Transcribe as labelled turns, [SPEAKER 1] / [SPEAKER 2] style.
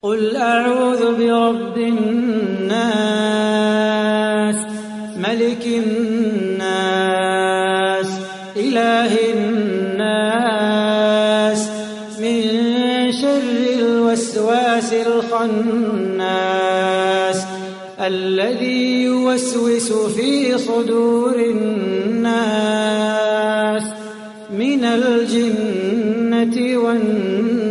[SPEAKER 1] قل أعوذ برب الناس ملك الناس إله الناس من شر الوسواس الخناس الذي يوسوس في صدور الناس من الجنة والناس.